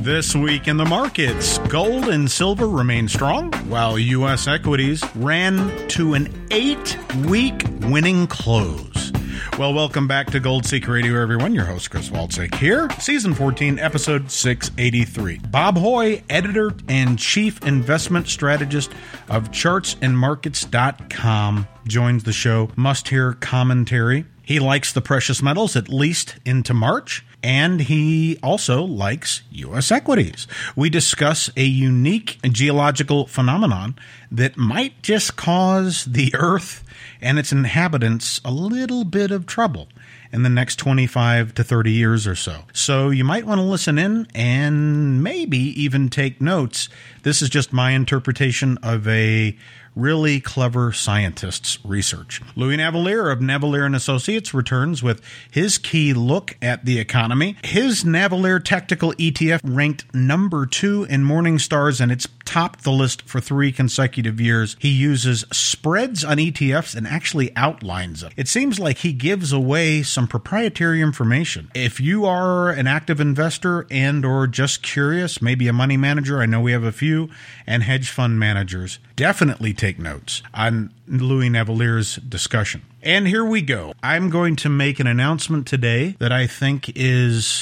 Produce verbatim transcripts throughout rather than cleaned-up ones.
This week in the markets, gold and silver remain strong, while U S equities ran to an eight-week winning close. Well, welcome back to Gold Seeker Radio, everyone. Your host, Chris Walczyk here. Season fourteen, episode six eighty-three. Bob Hoye, editor and chief investment strategist of charts and markets dot com, joins the show. Must-hear commentary. He likes the precious metals, at least into March, and he also likes U S equities. We discuss a unique geological phenomenon that might just cause the Earth and its inhabitants a little bit of trouble in the next twenty-five to thirty years or so. So you might want to listen in and maybe even take notes. This is just my interpretation of a really clever scientist's research. Louis Navellier of Navellier and Associates returns with his key look at the economy. His Navellier Tactical E T F ranked number two in Morningstar's, and it's topped the list for three consecutive years. He uses spreads on E T Fs and actually outlines them. It seems like he gives away some proprietary information. If you are an active investor and or just curious, maybe a money manager, I know we have a few, and hedge fund managers, definitely take notes on Louis Navellier's discussion. And here we go. I'm going to make an announcement today that I think is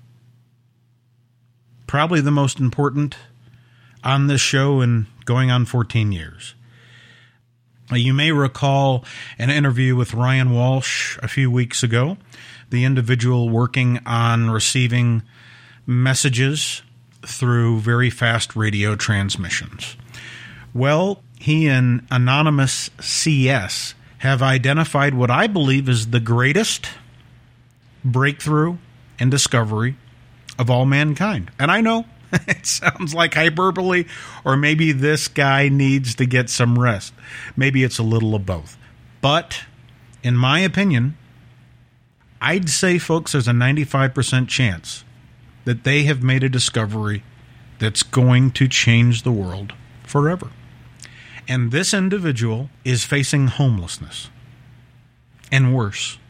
probably the most important on this show and going on fourteen years. You may recall an interview with Ryan Walsh a few weeks ago, the individual working on receiving messages through very fast radio transmissions. Well, he and Anonymous C S have identified what I believe is the greatest breakthrough and discovery of all mankind. And I know it sounds like hyperbole, or maybe this guy needs to get some rest. Maybe it's a little of both. But in my opinion, I'd say, folks, there's a ninety-five percent chance that they have made a discovery that's going to change the world forever. And this individual is facing homelessness. And worse.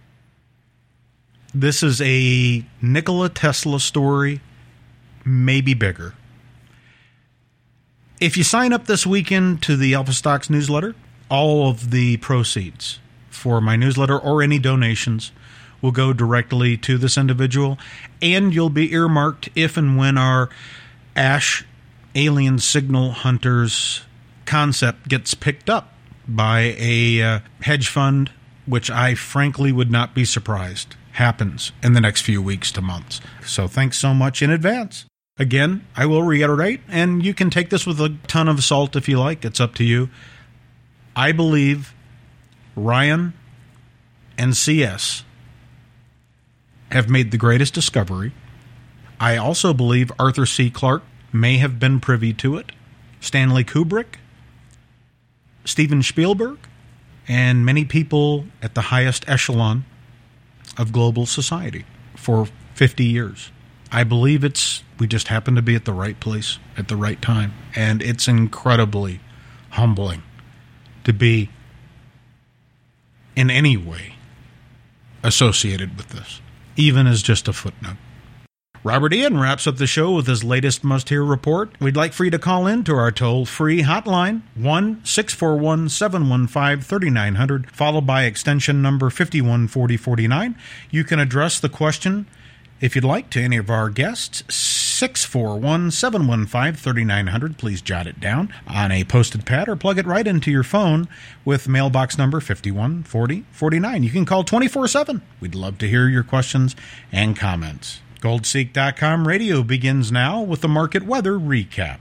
This is a Nikola Tesla story, maybe bigger. If you sign up this weekend to the Alpha Stocks newsletter, all of the proceeds for my newsletter or any donations will go directly to this individual, and you'll be earmarked if and when our Ash Alien Signal Hunters concept gets picked up by a uh, hedge fund, which I frankly would not be surprised happens in the next few weeks to months. So thanks so much in advance. Again, I will reiterate, and you can take this with a ton of salt if you like. It's up to you. I believe Ryan and C S have made the greatest discovery. I also believe Arthur C. Clarke may have been privy to it. Stanley Kubrick, Steven Spielberg, and many people at the highest echelon of global society for fifty years. I believe it's, we just happen to be at the right place at the right time. And it's incredibly humbling to be in any way associated with this, even as just a footnote. Robert Ian wraps up the show with his latest must-hear report. We'd like for you to call in to our toll-free hotline, one six four one, seven one five, three nine zero zero, followed by extension number fifty-one forty forty-nine. You can address the question, if you'd like, to any of our guests, six four one, seven one five, three nine zero zero. Please jot it down on a posted pad or plug it right into your phone with mailbox number fifty-one forty forty-nine. You can call twenty-four seven. We'd love to hear your questions and comments. Gold Seek dot com radio begins now with the market weather recap.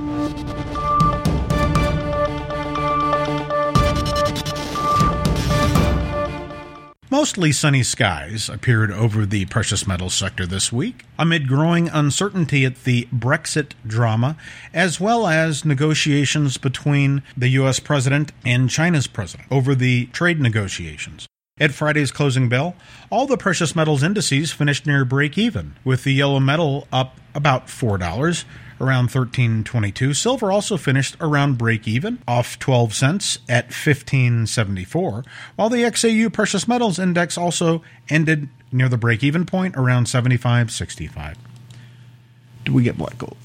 Mostly sunny skies appeared over the precious metals sector this week, amid growing uncertainty at the Brexit drama, as well as negotiations between the U S president and China's president over the trade negotiations. At Friday's closing bell, all the precious metals indices finished near break-even, with the yellow metal up about four dollars, around thirteen twenty-two. Silver also finished around break-even, off twelve cents at fifteen seventy-four, while the X A U Precious Metals Index also ended near the break-even point, around seventy-five sixty-five. Did we get black gold?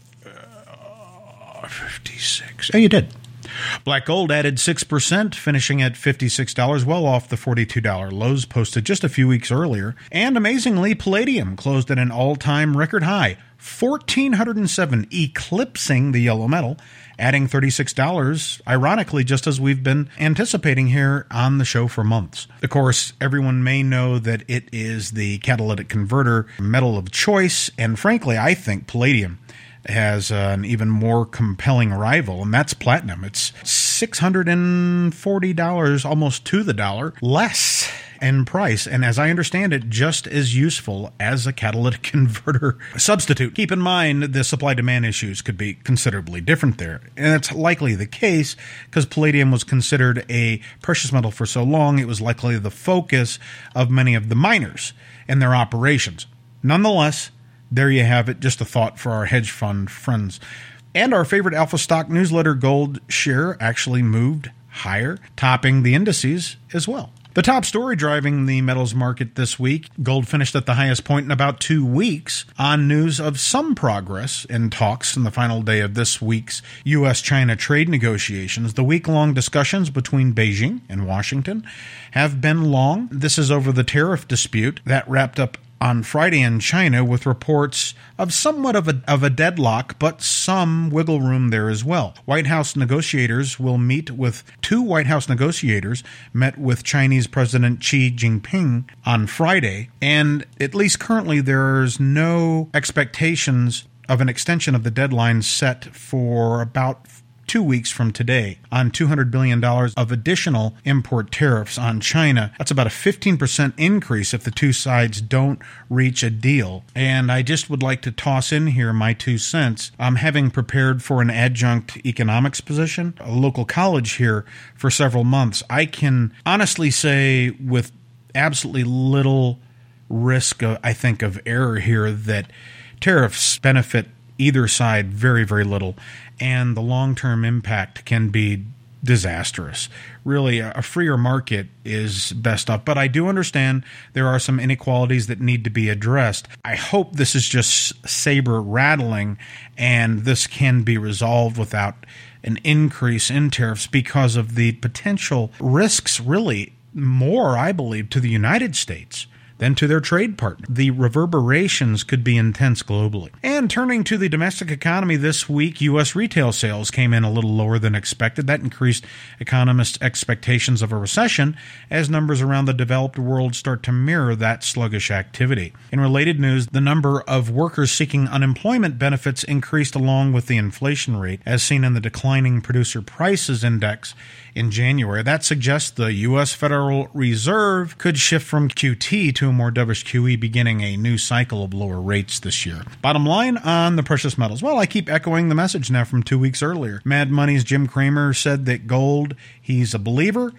Uh, fifty-six. Oh, you did. Black gold added six percent, finishing at fifty-six dollars, well off the forty-two dollars lows posted just a few weeks earlier. And amazingly, palladium closed at an all-time record high, one thousand four hundred seven, eclipsing the yellow metal, adding thirty-six dollars, ironically, just as we've been anticipating here on the show for months. Of course, everyone may know that it is the catalytic converter metal of choice, and frankly, I think palladium has uh, an even more compelling rival, and that's platinum. It's six hundred forty dollars, almost to the dollar, less in price, and as I understand it, just as useful as a catalytic converter substitute. Keep in mind, the supply-demand issues could be considerably different there, and that's likely the case because palladium was considered a precious metal for so long, it was likely the focus of many of the miners and their operations. Nonetheless, there you have it, just a thought for our hedge fund friends. And our favorite Alpha Stock newsletter gold share actually moved higher, topping the indices as well. The top story driving the metals market this week, gold finished at the highest point in about two weeks on news of some progress in talks in the final day of this week's U S China trade negotiations. The week-long discussions between Beijing and Washington have been long. This is over the tariff dispute that wrapped up on Friday in China with reports of somewhat of a, of a deadlock, but some wiggle room there as well. White House negotiators will meet with two White House negotiators met with Chinese President Xi Jinping on Friday, and at least currently there's no expectations of an extension of the deadline set for about two weeks from today on two hundred billion dollars of additional import tariffs on China. That's about a fifteen percent increase if the two sides don't reach a deal. And I just would like to toss in here my two cents. I'm having prepared for an adjunct economics position, a local college here for several months. I can honestly say with absolutely little risk, of, I think, of error here that tariffs benefit either side very, very little, and the long-term impact can be disastrous. Really, a freer market is best up, but I do understand there are some inequalities that need to be addressed. I hope this is just saber rattling, and this can be resolved without an increase in tariffs because of the potential risks, really more, I believe, to the United States than to their trade partner. The reverberations could be intense globally. And turning to the domestic economy this week, U S retail sales came in a little lower than expected. That increased economists' expectations of a recession as numbers around the developed world start to mirror that sluggish activity. In related news, the number of workers seeking unemployment benefits increased along with the inflation rate, as seen in the declining producer prices index in January. That suggests the U S Federal Reserve could shift from Q T to a more dovish Q E, beginning a new cycle of lower rates this year. Bottom line on the precious metals. Well, I keep echoing the message now from two weeks earlier. Mad Money's Jim Cramer said that gold, he's a believer,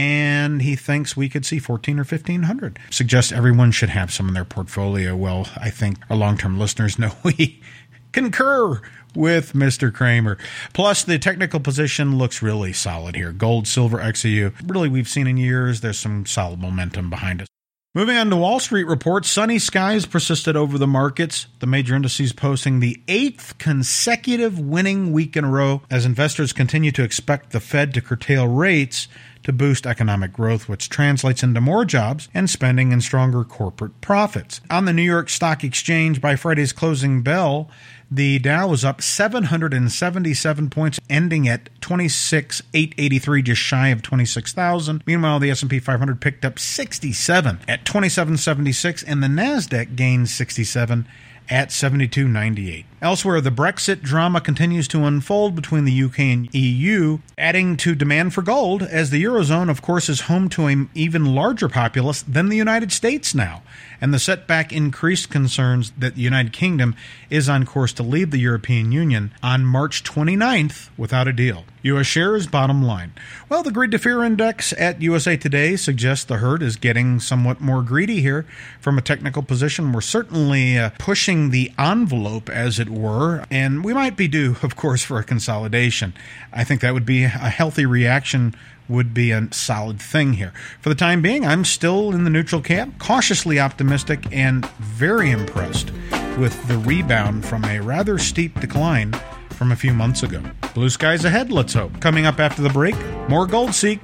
and he thinks we could see fourteen or fifteen hundred. Suggests everyone should have some in their portfolio. Well, I think our long-term listeners know we concur with Mister Cramer. Plus, the technical position looks really solid here. Gold, silver, X E U. Really, we've seen in years, there's some solid momentum behind us. Moving on to Wall Street reports, sunny skies persisted over the markets. The major indices posting the eighth consecutive winning week in a row as investors continue to expect the Fed to curtail rates to boost economic growth, which translates into more jobs and spending and stronger corporate profits. On the New York Stock Exchange, by Friday's closing bell, the Dow was up seven hundred seventy-seven points, ending at twenty-six thousand eight hundred eighty-three, just shy of twenty-six thousand. Meanwhile, the S and P five hundred picked up sixty-seven at twenty-seven seventy-six, and the NASDAQ gained sixty-seven at seventy-two ninety-eight. Elsewhere, the Brexit drama continues to unfold between the U K and E U, adding to demand for gold, as the Eurozone, of course, is home to an even larger populace than the United States now. And the setback increased concerns that the United Kingdom is on course to leave the European Union on March twenty-ninth without a deal. U S shares bottom line. Well, the Greed to Fear Index at U S A Today suggests the herd is getting somewhat more greedy here. From a technical position, we're certainly uh, pushing the envelope, as it were, and we might be due, of course, for a consolidation. I think that would be a healthy reaction, would be a solid thing here. For the time being, I'm still in the neutral camp, cautiously optimistic and very impressed with the rebound from a rather steep decline from a few months ago. Blue skies ahead, let's hope. Coming up after the break, more GoldSeek.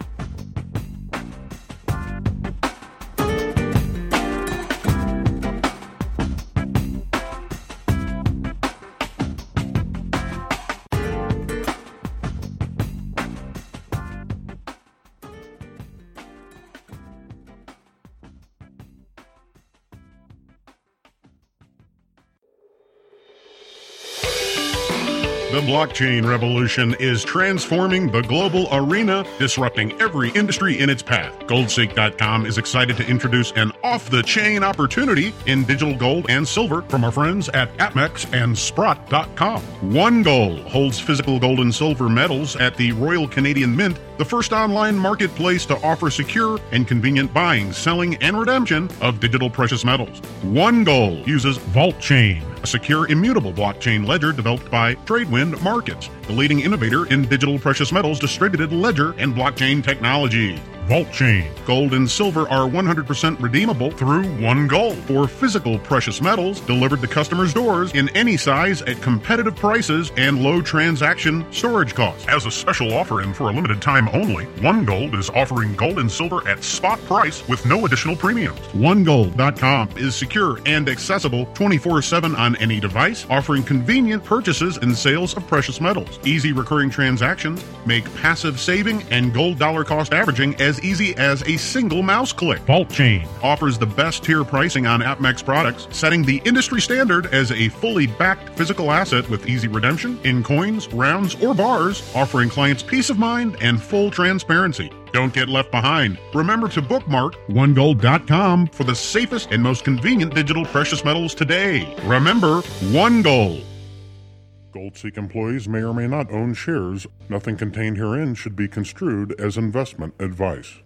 The blockchain revolution is transforming the global arena, disrupting every industry in its path. Goldseek dot com is excited to introduce an off-the-chain opportunity in digital gold and silver from our friends at APMEX and Sprott dot com. One Gold holds physical gold and silver metals at the Royal Canadian Mint, the first online marketplace to offer secure and convenient buying, selling, and redemption of digital precious metals. One Gold uses VaultChain, a secure, immutable blockchain ledger developed by Tradewind Markets, the leading innovator in digital precious metals, distributed ledger, and blockchain technology. VaultChain. Gold and silver are one hundred percent redeemable through One Gold for physical precious metals delivered to customers' doors in any size at competitive prices and low transaction storage costs. As a special offer and for a limited time only, One Gold is offering gold and silver at spot price with no additional premiums. One Gold dot com is secure and accessible twenty-four seven on any device, offering convenient purchases and sales of precious metals. Easy recurring transactions make passive saving and gold dollar cost averaging as easy as a single mouse click. VaultChain offers the best tier pricing on APMEX products, setting the industry standard as a fully backed physical asset with easy redemption in coins, rounds, or bars, offering clients peace of mind and full transparency. Don't get left behind. Remember to bookmark One Gold dot com for the safest and most convenient digital precious metals today. Remember, One Gold. GoldSeek employees may or may not own shares. Nothing contained herein should be construed as investment advice.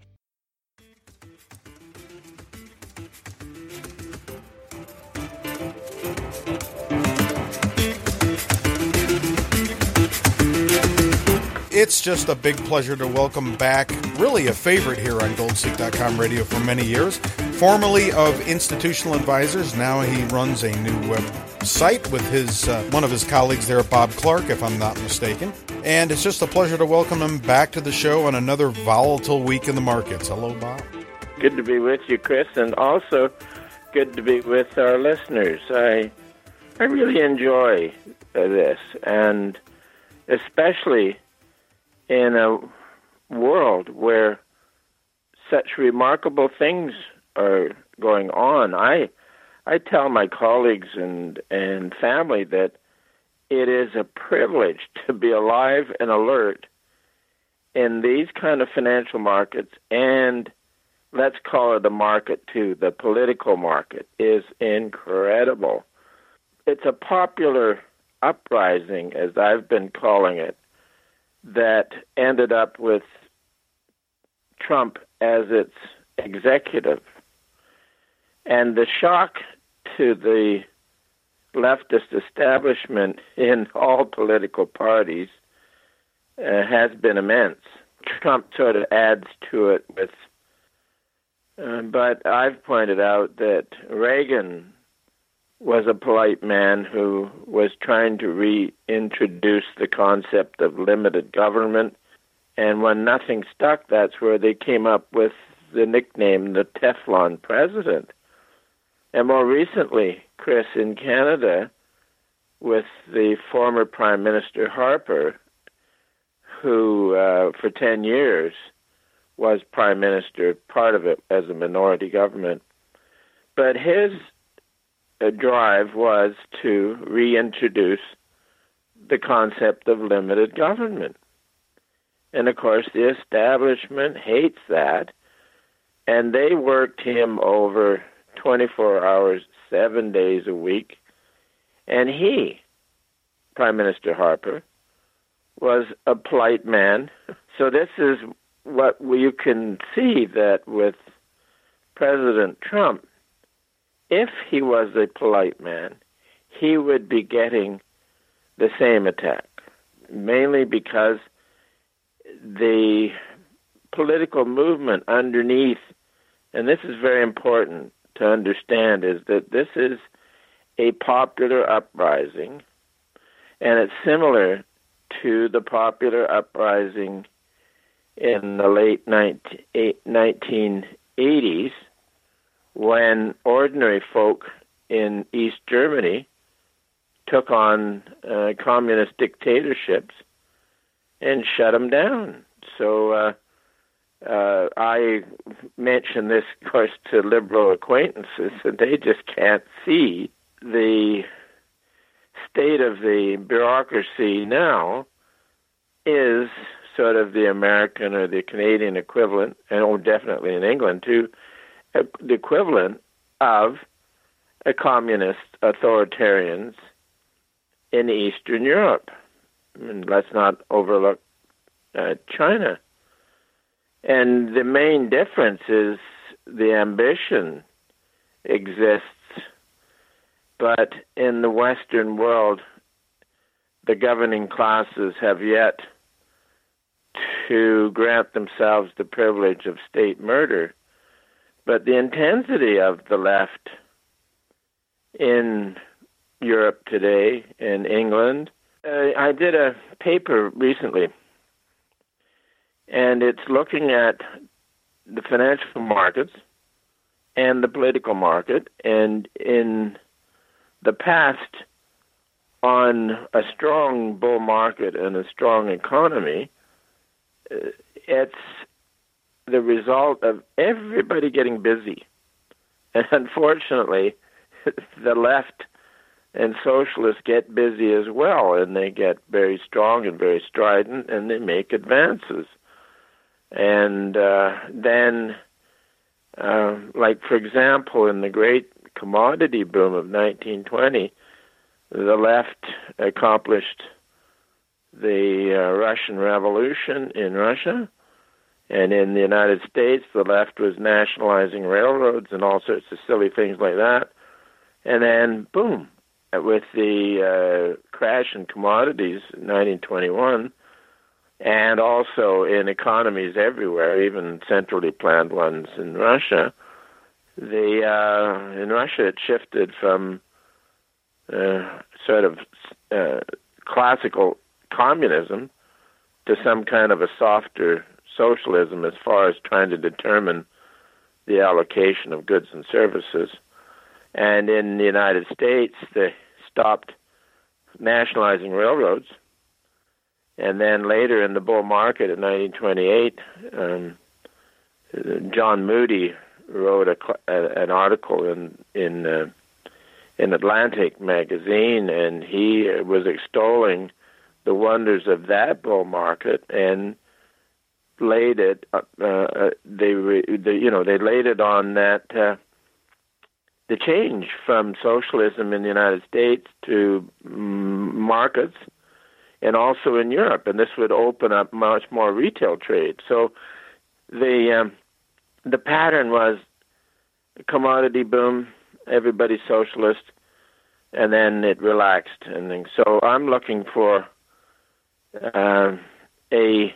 It's just a big pleasure to welcome back, really a favorite here on Goldseek dot com radio for many years. Formerly of Institutional Advisors, now he runs a new website with his uh, one of his colleagues there, Bob Clark, if I'm not mistaken. And it's just a pleasure to welcome him back to the show on another volatile week in the markets. Hello, Bob. Good to be with you, Chris, and also good to be with our listeners. I I really enjoy uh, this, and especially in a world where such remarkable things are going on. I I tell my colleagues and, and family that it is a privilege to be alive and alert in these kind of financial markets, and let's call it a market too. The political market is incredible. It's a popular uprising, as I've been calling it, that ended up with Trump as its executive. And the shock to the leftist establishment in all political parties uh, has been immense. Trump sort of adds to it with, uh, but I've pointed out that Reagan was a polite man who was trying to reintroduce the concept of limited government. And when nothing stuck, that's where they came up with the nickname, the Teflon President. And more recently, Chris, in Canada, with the former Prime Minister Harper, who uh, for ten years was Prime Minister, part of it as a minority government. But his uh, drive was to reintroduce the concept of limited government. And of course, the establishment hates that, and they worked him over twenty-four hours, seven days a week. And he, Prime Minister Harper, was a polite man. So this is what you can see, that with President Trump, if he was a polite man, he would be getting the same attack, mainly because the political movement underneath, and this is very important to understand, is that this is a popular uprising, and it's similar to the popular uprising in the late nineteen eighties when ordinary folk in East Germany took on uh, communist dictatorships and shut them down. So uh, uh, I mention this, of course, to liberal acquaintances, and they just can't see the state of the bureaucracy now is sort of the American or the Canadian equivalent, and oh, definitely in England too, uh, the equivalent of a communist authoritarians in Eastern Europe. And let's not overlook uh, China. And the main difference is the ambition exists, but in the Western world, the governing classes have yet to grant themselves the privilege of state murder. But the intensity of the left in Europe today, in England, uh, I did a paper recently, and it's looking at the financial markets and the political market, and in the past, on a strong bull market and a strong economy, it's the result of everybody getting busy. And unfortunately, the left and socialists get busy as well, and they get very strong and very strident, and they make advances. And uh, then, uh, like, for example, in the great commodity boom of nineteen twenty, the left accomplished the uh, Russian Revolution in Russia, and in the United States, the left was nationalizing railroads and all sorts of silly things like that. And then, boom, with the uh, crash in commodities in nineteen twenty-one, and also in economies everywhere, even centrally planned ones in Russia, the uh, in Russia it shifted from uh, sort of uh, classical communism to some kind of a softer socialism as far as trying to determine the allocation of goods and services. And in the United States, they stopped nationalizing railroads. And then later in the bull market in nineteen twenty-eight, um, John Moody wrote a, a, an article in in uh, in Atlantic magazine, and he was extolling the wonders of that bull market and laid it. Uh, uh, they, they, you know, they laid it on that uh, the change from socialism in the United States to mm, markets, and also in Europe, and this would open up much more retail trade. So the um, the pattern was commodity boom, everybody socialist, and then it relaxed. And then, so I'm looking for uh, a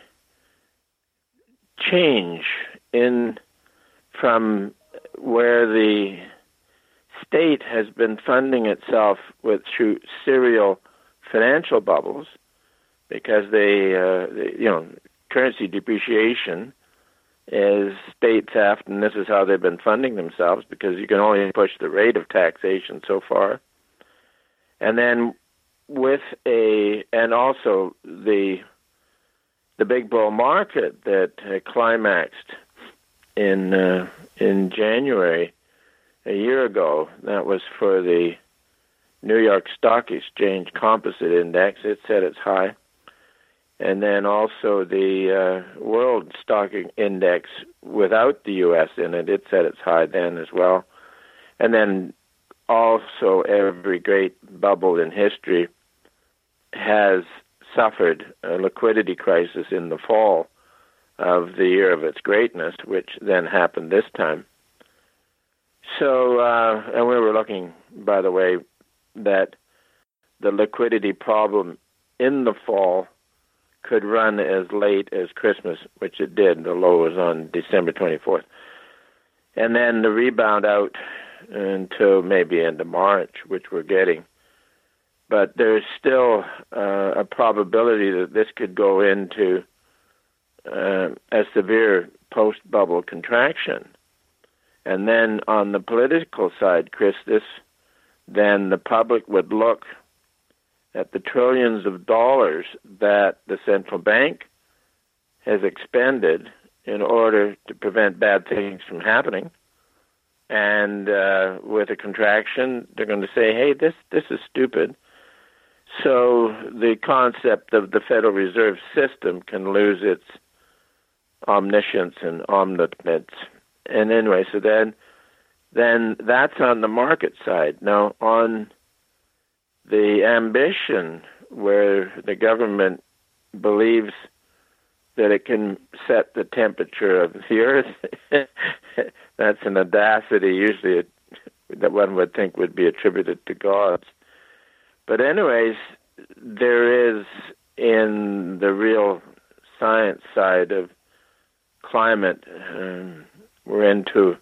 change in from where the state has been funding itself with through serial financial bubbles, because they, uh, they, you know, currency depreciation is state theft, and this is how they've been funding themselves, because you can only push the rate of taxation so far. And then with a, and also the the big bull market that uh, climaxed in uh, in January a year ago, that was for the New York Stock Exchange Composite Index. It set its high. And then also the uh, World Stock Index without the U S in it, it set its high then as well. And then also every great bubble in history has suffered a liquidity crisis in the fall of the year of its greatness, which then happened this time. So, uh, and we were looking, by the way, that the liquidity problem in the fall could run as late as Christmas, which it did. The low was on December twenty-fourth. And then the rebound out until maybe end of March, which we're getting. But there's still uh, a probability that this could go into uh, a severe post-bubble contraction. And then on the political side, Chris, this, then the public would look at the trillions of dollars that the central bank has expended in order to prevent bad things from happening. And uh, with a contraction, they're going to say, hey, this, this is stupid. So the concept of the Federal Reserve System can lose its omniscience and omnipotence. And anyway, so then, then that's on the market side. Now, on the ambition, where the government believes that it can set the temperature of the earth, that's an audacity usually it, that one would think would be attributed to gods. But anyways, there is, in the real science side of climate, um, we're into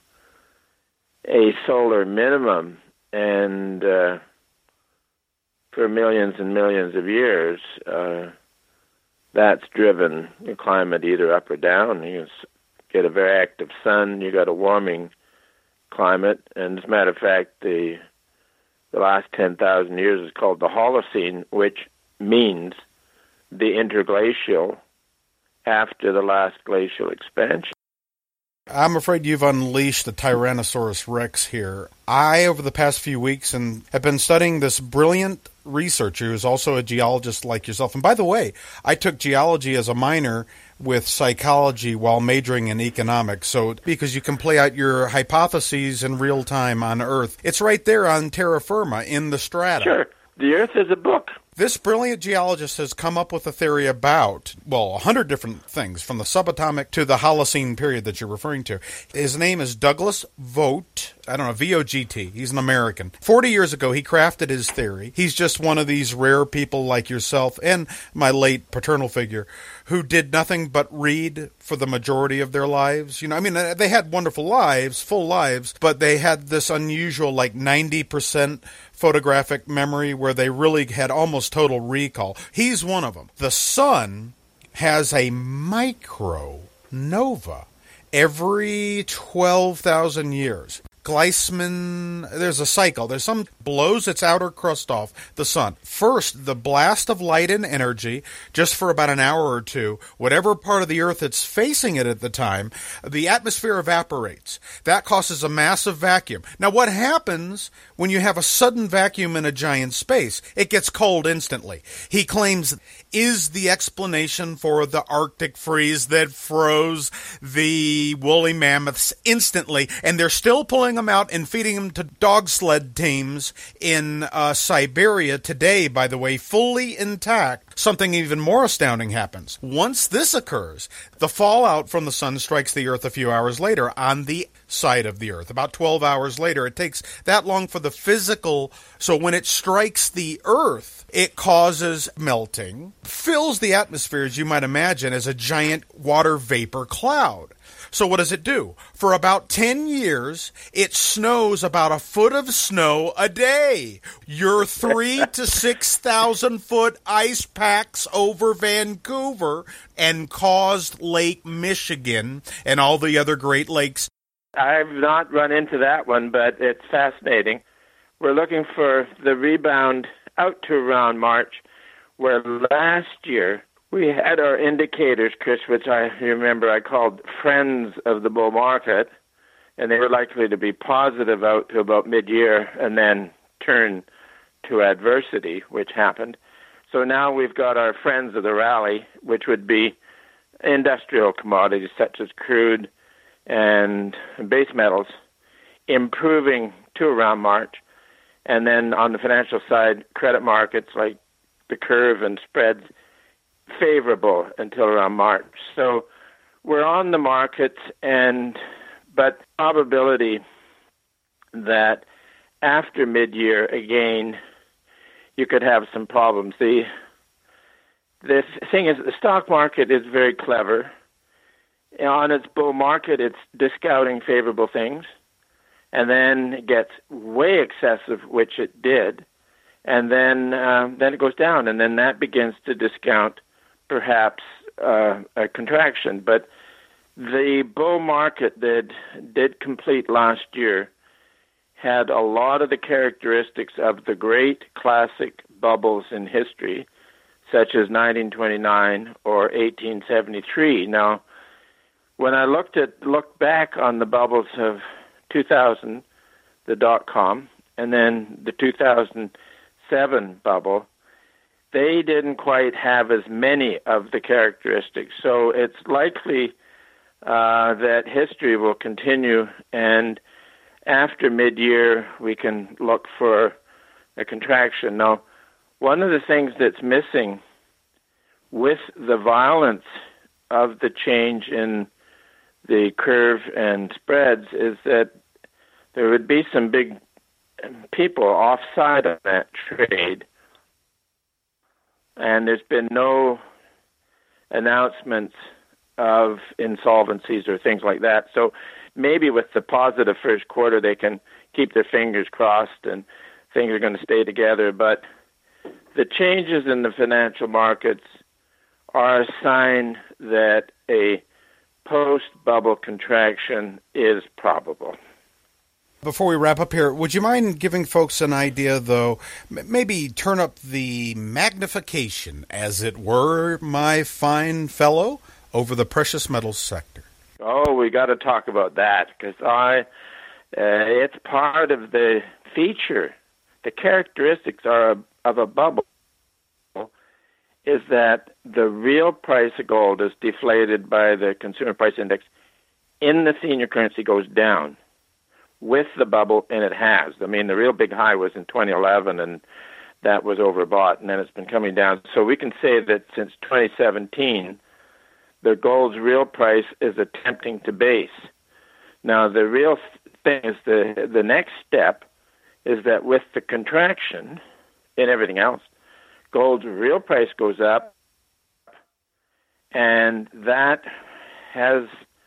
a solar minimum, and uh, for millions and millions of years, uh, that's driven the climate either up or down. You get a very active sun, you got a warming climate, and as a matter of fact, the the last ten thousand years is called the Holocene, which means the interglacial after the last glacial expansion. I'm afraid you've unleashed the Tyrannosaurus Rex here. I, over the past few weeks, and have been studying this brilliant researcher who's also a geologist like yourself. And by the way, I took geology as a minor with psychology while majoring in economics. So because you can play out your hypotheses in real time on Earth. It's right there on terra firma in the strata. Sure. The Earth is a book. This brilliant geologist has come up with a theory about, well, a hundred different things, from the subatomic to the Holocene period that you're referring to. His name is Douglas Vogt. I don't know, V O G T. He's an American. Forty years ago, he crafted his theory. He's just one of these rare people like yourself and my late paternal figure who did nothing but read for the majority of their lives. You know, I mean, they had wonderful lives, full lives, but they had this unusual, like ninety percent photographic memory where they really had almost total recall. He's one of them. The sun has a micronova every twelve thousand years. Gleisman, there's a cycle. There's some blows its outer crust off the sun. First, the blast of light and energy, just for about an hour or two, whatever part of the Earth it's facing it at the time, the atmosphere evaporates. That causes a massive vacuum. Now, what happens when you have a sudden vacuum in a giant space? It gets cold instantly. He claims is the explanation for the Arctic freeze that froze the woolly mammoths instantly, and they're still pulling them out and feeding them to dog sled teams in uh, Siberia today, by the way, fully intact. Something even more astounding happens. Once this occurs, the fallout from the sun strikes the Earth a few hours later on the side of the Earth. About twelve hours later. It takes that long for the physical, so when it strikes the Earth, it causes melting, fills the atmosphere, as you might imagine, as a giant water vapor cloud. So what does it do? For about ten years, it snows about a foot of snow a day. Your three to six thousand foot ice packs over Vancouver and caused Lake Michigan and all the other Great Lakes. I've not run into that one, but it's fascinating. We're looking for the rebound out to around March, where last year we had our indicators, Chris, which I remember I called friends of the bull market, and they were likely to be positive out to about mid-year and then turn to adversity, which happened. So now we've got our friends of the rally, which would be industrial commodities such as crude and base metals, improving to around March. And then on the financial side, credit markets like the curve and spreads favorable until around March. So we're on the markets, and but probability that after mid-year, again, you could have some problems. The, the thing is, the stock market is very clever. On its bull market, it's discounting favorable things. and then it gets way excessive, which it did, and then um, then it goes down, and then that begins to discount perhaps uh, a contraction. But the bull market that did complete last year had a lot of the characteristics of the great classic bubbles in history, such as nineteen twenty-nine or eighteen seventy-three. Now, when I looked at looked back on the bubbles of two thousand, the dot-com, and then the two thousand seven bubble, they didn't quite have as many of the characteristics. So it's likely uh, that history will continue, and after mid-year we can look for a contraction. Now, one of the things that's missing with the violence of the change in the curve and spreads is that there would be some big people offside of that trade, and there's been no announcements of insolvencies or things like that. So maybe with the positive first quarter they can keep their fingers crossed and things are going to stay together. But the changes in the financial markets are a sign that a post-bubble contraction is probable. Before we wrap up here, would you mind giving folks an idea, though, maybe turn up the magnification, as it were, my fine fellow, over the precious metals sector? Oh, we got to talk about that, because I, uh, it's part of the feature. The characteristics are of a bubble is that the real price of gold is deflated by the consumer price index in the senior currency goes down with the bubble, and it has. I mean, the real big high was in twenty eleven, and that was overbought, and then it's been coming down. So we can say that since twenty seventeen, the gold's real price is attempting to base. Now, the real thing is the the next step is that with the contraction in everything else, gold's real price goes up, and that has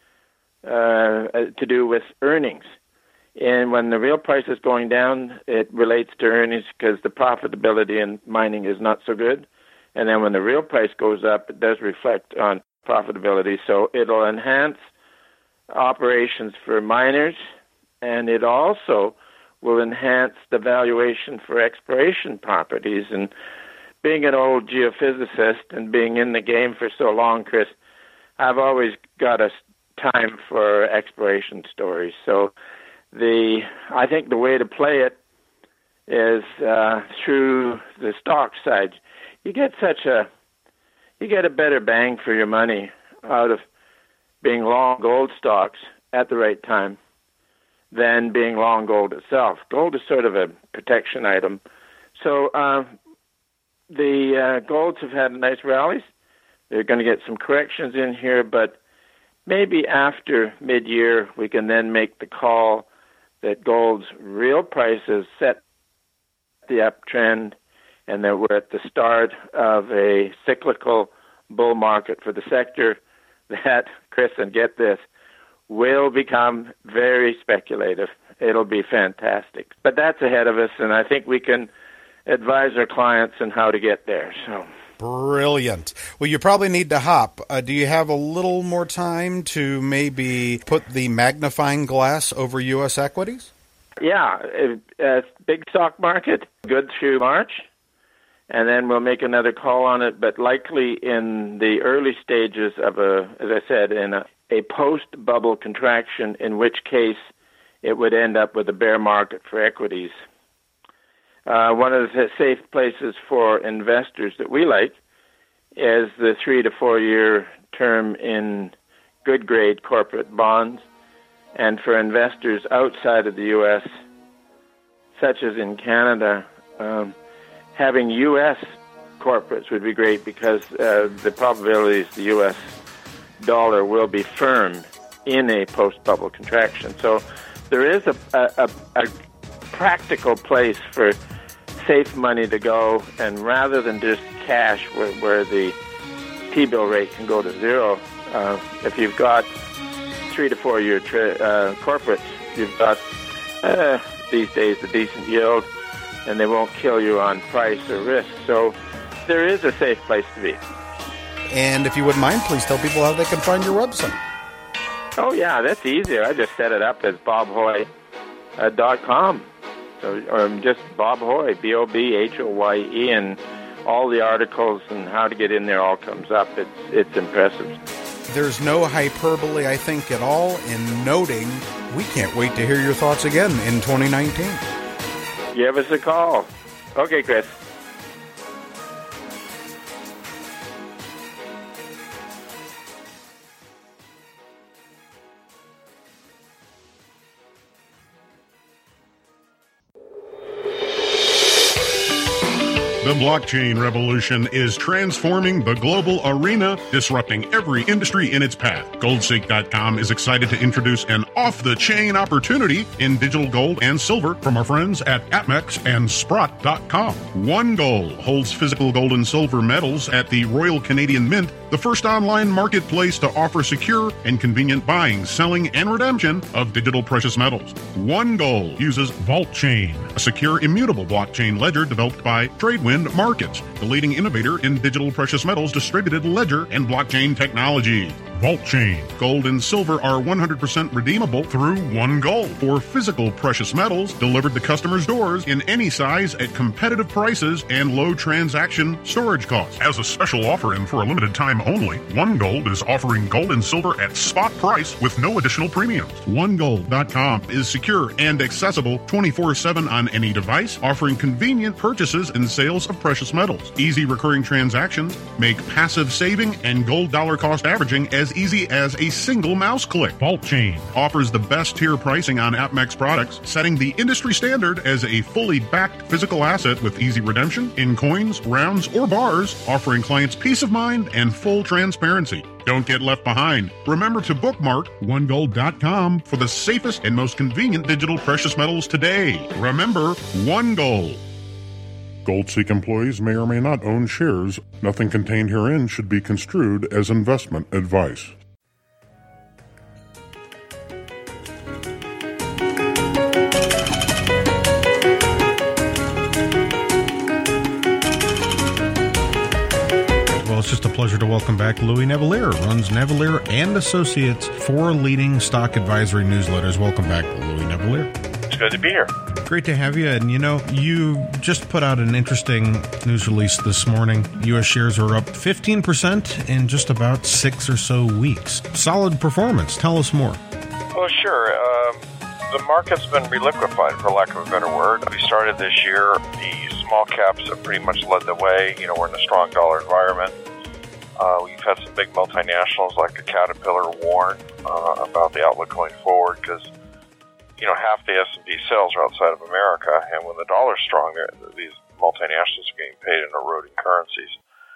uh, to do with earnings. And when the real price is going down, it relates to earnings because the profitability in mining is not so good. And then when the real price goes up, it does reflect on profitability. So it'll enhance operations for miners, and it also will enhance the valuation for exploration properties. And being an old geophysicist and being in the game for so long, Chris, I've always got a time for exploration stories. So the I think the way to play it is uh, through the stock side. You get such a you get a better bang for your money out of being long gold stocks at the right time than being long gold itself. Gold is sort of a protection item. So uh, the uh, golds have had nice rallies. They're going to get some corrections in here, but maybe after mid-year we can then make the call that gold's real price is set the uptrend and that we're at the start of a cyclical bull market for the sector that, Chris, and get this, will become very speculative. It'll be fantastic. But that's ahead of us, and I think we can advise our clients on how to get there. So brilliant. Well, you probably need to hop. Uh, do you have a little more time to maybe put the magnifying glass over U S equities? Yeah, uh, big stock market, good through March, and then we'll make another call on it, but likely in the early stages of a, as I said, in a, a post-bubble contraction, in which case it would end up with a bear market for equities. Uh, one of the safe places for investors that we like is the three to four year term in good grade corporate bonds. And for investors outside of the U S, such as in Canada, um, having U S corporates would be great because uh, the probability is the U S dollar will be firm in a post-bubble contraction. So there is a, a, a practical place for safe money to go, and rather than just cash where, where the T-bill rate can go to zero, uh, if you've got three to four year tra- uh, corporates, you've got uh, these days a decent yield, and they won't kill you on price or risk. So there is a safe place to be. And if you wouldn't mind, please tell people how they can find your website. Oh, yeah, that's easier. I just set it up as bob hoye dot com. So, or just Bob Hoye, B O B H O Y E, and all the articles and how to get in there all comes up. It's it's impressive. There's no hyperbole, I think, at all in noting we can't wait to hear your thoughts again in twenty nineteen. Give us a call. Okay, Chris. The blockchain revolution is transforming the global arena, disrupting every industry in its path. Goldseek dot com is excited to introduce an off-the-chain opportunity in digital gold and silver from our friends at APMEX and Sprott dot com. One Gold holds physical gold and silver metals at the Royal Canadian Mint, the first online marketplace to offer secure and convenient buying, selling, and redemption of digital precious metals. One Gold uses VaultChain, a secure, immutable blockchain ledger developed by Tradewind Markets, the leading innovator in digital precious metals, distributed ledger, and blockchain technology. VaultChain. Gold and silver are one hundred percent redeemable through One Gold for physical precious metals delivered to customers' doors in any size at competitive prices and low transaction storage costs. As a special offer and for a limited time only, One Gold is offering gold and silver at spot price with no additional premiums. One Gold dot com is secure and accessible twenty-four seven on any device, offering convenient purchases and sales of precious metals. Easy recurring transactions make passive saving and gold dollar cost averaging as easy as a single mouse click. VaultChain offers the best tier pricing on APMEX products, setting the industry standard as a fully backed physical asset with easy redemption in coins, rounds, or bars, offering clients peace of mind and full transparency. Don't get left behind. Remember to bookmark One Gold dot com for the safest and most convenient digital precious metals today. Remember, One Gold. Goldseek employees may or may not own shares. Nothing contained herein should be construed as investment advice. Well, it's just a pleasure to welcome back Louis Nevelier, runs Nevelier and Associates, four leading stock advisory newsletters. Welcome back, Louis Nevelier. It's good to be here. Great to have you. And, you know, you just put out an interesting news release this morning. U S shares are up fifteen percent in just about six or so weeks. Solid performance. Tell us more. Well, sure. Um, the market's been reliquefied, for lack of a better word. We started this year, the small caps have pretty much led the way. You know, we're in a strong dollar environment. Uh, we've had some big multinationals like a Caterpillar warn uh, about the outlook going forward because you know, half the S and P sales are outside of America, and when the dollar's strong, these multinationals are getting paid in eroding currencies.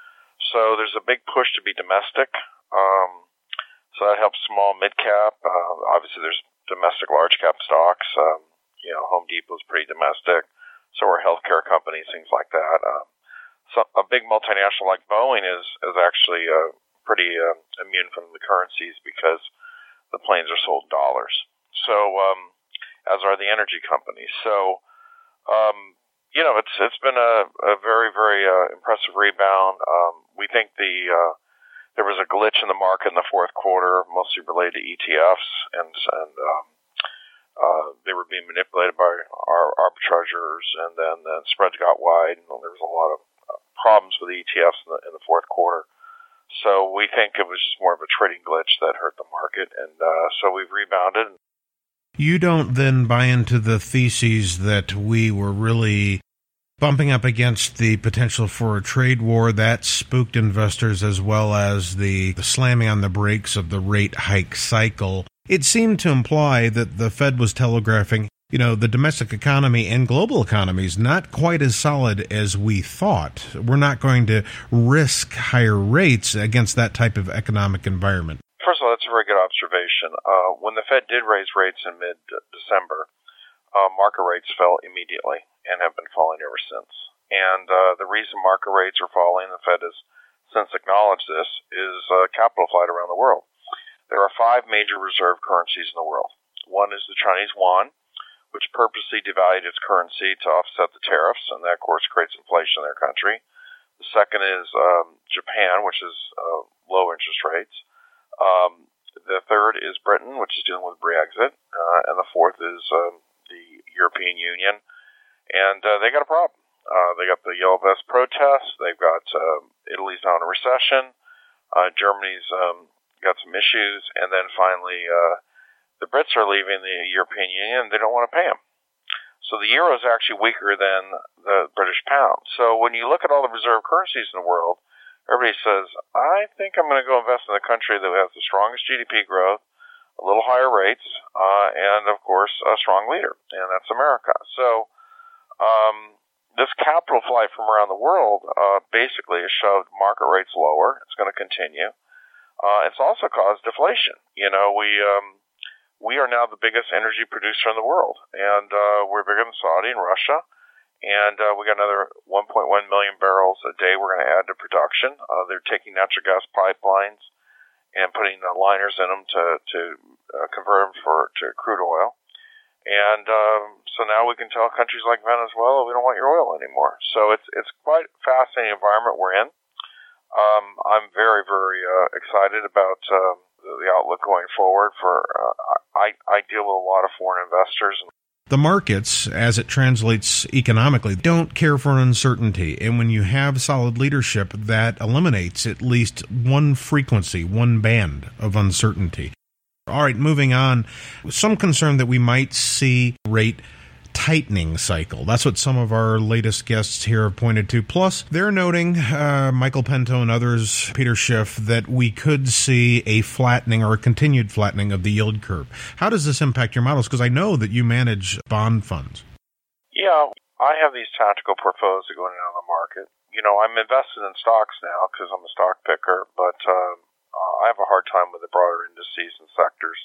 So there's a big push to be domestic. Um, so that helps small, mid-cap. Uh, obviously, there's domestic large-cap stocks. Um, you know, Home Depot's pretty domestic. So are healthcare companies, things like that. Um, so a big multinational like Boeing is, is actually uh, pretty uh, immune from the currencies because the planes are sold in dollars. So, um, as are the energy companies. So, um, you know, it's it's been a, a very, very uh, impressive rebound. Um, we think the uh, there was a glitch in the market in the fourth quarter, mostly related to E T Fs, and and um, uh, they were being manipulated by our arbitrageurs, and then the spreads got wide, and there was a lot of uh, problems with E T Fs in the, in the fourth quarter. So we think it was just more of a trading glitch that hurt the market, and uh, so we've rebounded. You don't then buy into the theses that we were really bumping up against the potential for a trade war. That spooked investors, as well as the, the slamming on the brakes of the rate hike cycle. It seemed to imply that the Fed was telegraphing, you know, the domestic economy and global economy is not quite as solid as we thought. We're not going to risk higher rates against that type of economic environment. First of all, that's a very good observation. Uh, when the Fed did raise rates in mid-December, uh, market rates fell immediately and have been falling ever since. And uh, the reason market rates are falling, the Fed has since acknowledged this, is uh, capital flight around the world. There are five major reserve currencies in the world. One is the Chinese yuan, which purposely devalued its currency to offset the tariffs, and that, of course, creates inflation in their country. The second is um, Japan, which is uh, low interest rates. Um, the third is Britain, which is dealing with Brexit. Uh, and the fourth is um, the European Union. And uh, they got a problem. Uh, they got the Yellow Vest protests. They've got uh, Italy's now in a recession. Uh, Germany's um, got some issues. And then finally, uh, the Brits are leaving the European Union. They don't want to pay them. So the euro is actually weaker than the British pound. So when you look at all the reserve currencies in the world, everybody says, I think I'm going to go invest in a country that has the strongest G D P growth, a little higher rates, uh, and, of course, a strong leader, and that's America. So um, this capital flight from around the world uh, basically has shoved market rates lower. It's going to continue. Uh, it's also caused deflation. You know, we um, we are now the biggest energy producer in the world, and uh, we're bigger than Saudi and Russia. And uh, we got another one point one million barrels a day we're going to add to production. Uh, they're taking natural gas pipelines and putting the liners in them to to uh, convert them for to crude oil. And um, so now we can tell countries like Venezuela, we don't want your oil anymore. So it's it's quite a fascinating environment we're in. Um, I'm very, very uh, excited about uh, the, the outlook going forward. For uh, I, I deal with a lot of foreign investors. And the markets, as it translates economically, don't care for uncertainty. And when you have solid leadership, that eliminates at least one frequency, one band of uncertainty. All right, moving on. Some concern that we might see rate tightening cycle. That's what some of our latest guests here have pointed to. Plus, they're noting, uh, Michael Pinto and others, Peter Schiff, that we could see a flattening or a continued flattening of the yield curve. How does this impact your models? Because I know that you manage bond funds. Yeah, I have these tactical portfolios that go in and out of the market. You know, I'm invested in stocks now because I'm a stock picker, but uh, I have a hard time with the broader indices and sectors.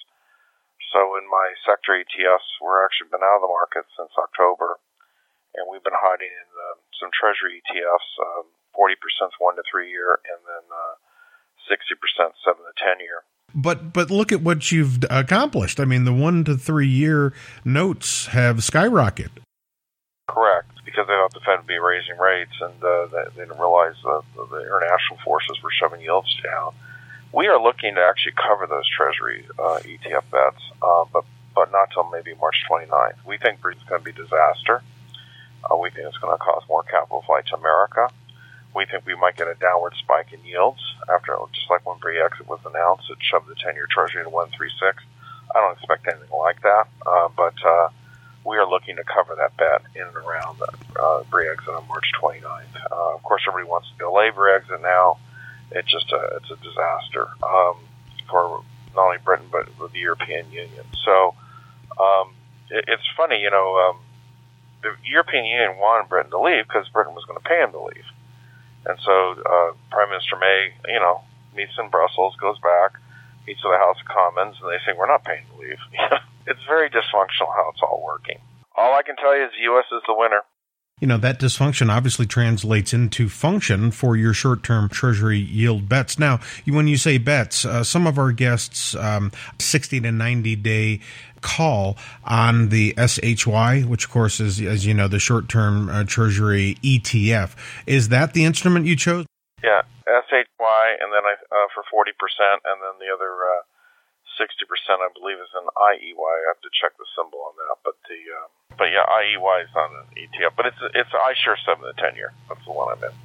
So in my sector E T Fs, we're actually been out of the market since October, and we've been hiding in uh, some Treasury E T Fs, um, forty percent one to three year, and then uh, sixty percent seven to ten year. But but look at what you've accomplished. I mean, the one to three year notes have skyrocketed. Correct, because they thought the Fed would be raising rates, and uh, they, they didn't realize that the international forces were shoving yields down. We are looking to actually cover those Treasury uh, E T F bets, uh, but but not till maybe March twenty-ninth. We think it's going to be a disaster. Uh, we think it's going to cause more capital flight to America. We think we might get a downward spike in yields after, just like when Brexit was announced, it shoved the ten-year Treasury to one point three six. I don't expect anything like that, uh, but uh, we are looking to cover that bet in and around uh, Brexit on March twenty-ninth. Uh, of course, everybody wants to delay Brexit now. It's just a, it's a disaster um, for not only Britain but with the European Union. So um, it, it's funny, you know, um, the European Union wanted Britain to leave because Britain was going to pay him to leave. And so uh, Prime Minister May, you know, meets in Brussels, goes back, meets with the House of Commons, and they say, we're not paying to leave. It's very dysfunctional how it's all working. All I can tell you is the U S is the winner. You know, that dysfunction obviously translates into function for your short-term Treasury yield bets. Now, when you say bets, uh, some of our guests, um, sixty to ninety day call on the S H Y, which, of course, is, as you know, the short-term uh, Treasury E T F. Is that the instrument you chose? Yeah, S H Y, and then I, uh, for forty percent, and then the other uh, sixty percent, I believe, is an I E Y. I have to check the symbol on that, but the uh, but yeah, I E Y is not an E T F, but it's it's iShares seven to ten year. That's the one I'm in.